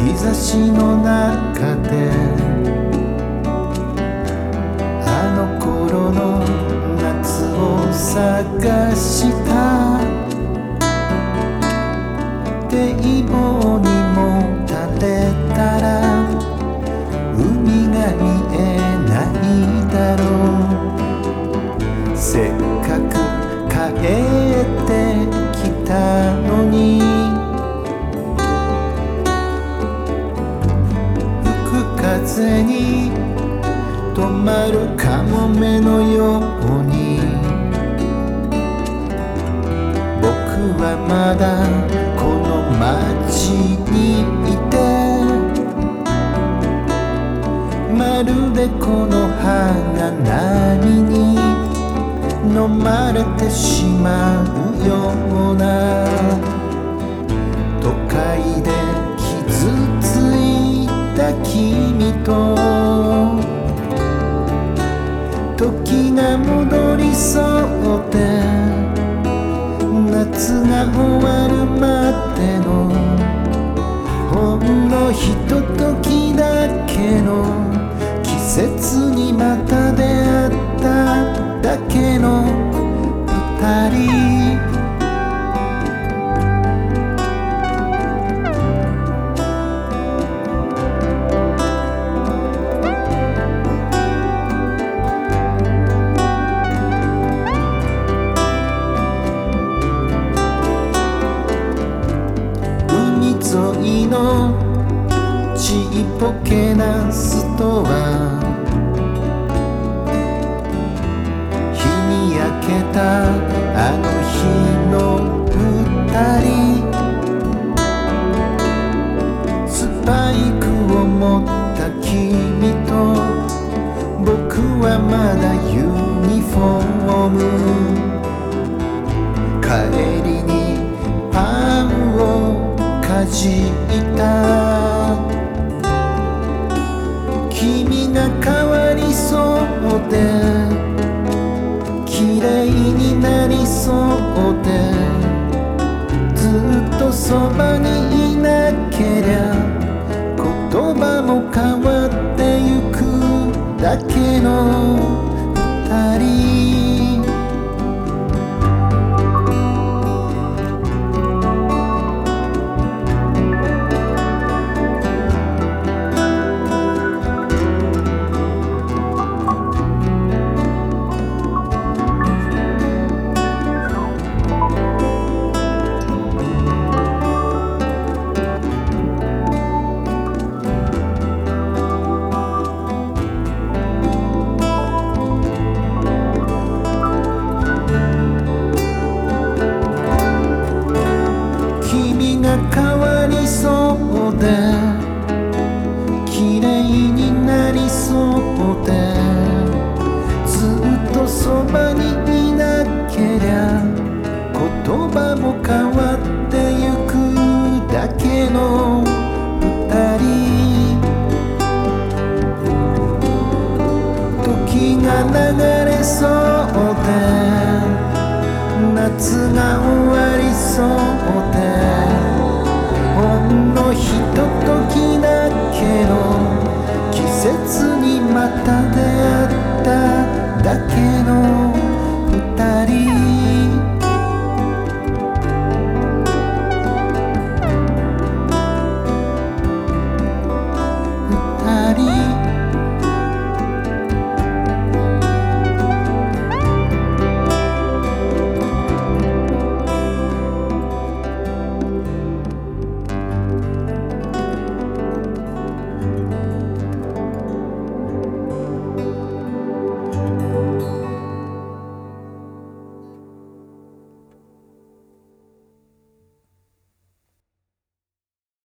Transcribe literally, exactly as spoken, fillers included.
日差しの中であの頃の夏を探した堤防にも垂れたら海が見えないだろう。せっかく帰ってきたのに吹く風に止まるカモメのように僕はまだこの街にいてまるでこの花波に飲まれてしまうような都会で傷ついた君と時が戻りそうで夏が終わるまでのほんのひとときだけの季節にまた出会っただけの二人海沿いのちっぽけなストア焼けたあの日の二人スパイクを持った君と僕はまだユニフォーム帰りにパンをかじった君が変わりそうで綺麗になりそうでずっとそばにいなけりゃ言葉も変わってゆくだけの二人変わりそうで綺麗になりそうでずっとそばにいなけりゃ言葉も変わってゆくだけの二人時が流れそうで夏が終わりそうでほんのひとときだけの季節にまた出会う